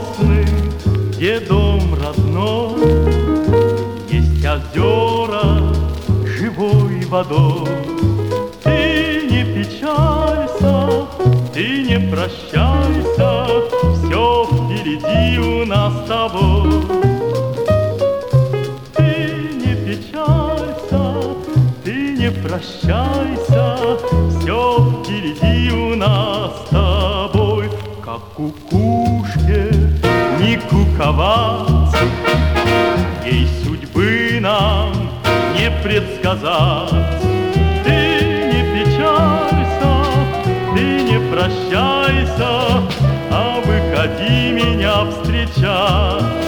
сосны, где дом родной, есть озера живой водой. Ты не печалься, ты не прощайся, все впереди у нас с тобой. Ты не печалься, ты не прощайся, все впереди у нас с тобой. Как кукушке не куковать, ей судьбы нам не предсказать. Ты не печалься, ты не прощайся, а выходи меня встречать.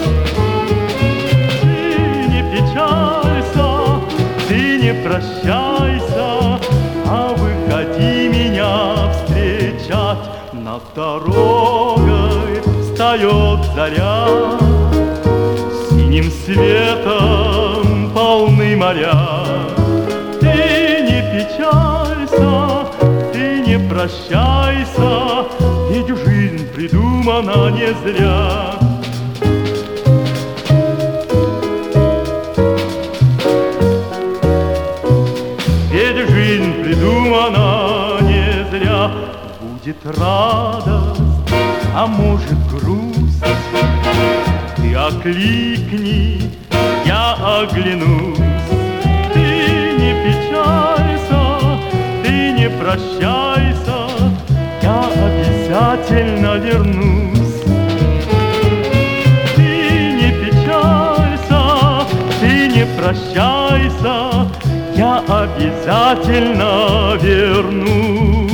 Ты не печалься, ты не прощайся, а выходи меня встречать. Над дорогой встает заря, синим светом полны моря. Ты не печалься, ты не прощайся, ведь жизнь придумана не зря. Ведь жизнь придумана не зря. Будет радость, а может грусть, ты окликни, я оглянусь. Ты не печалься, ты не прощайся, я обязательно вернусь. Ты не печалься, ты не прощайся, я обязательно вернусь.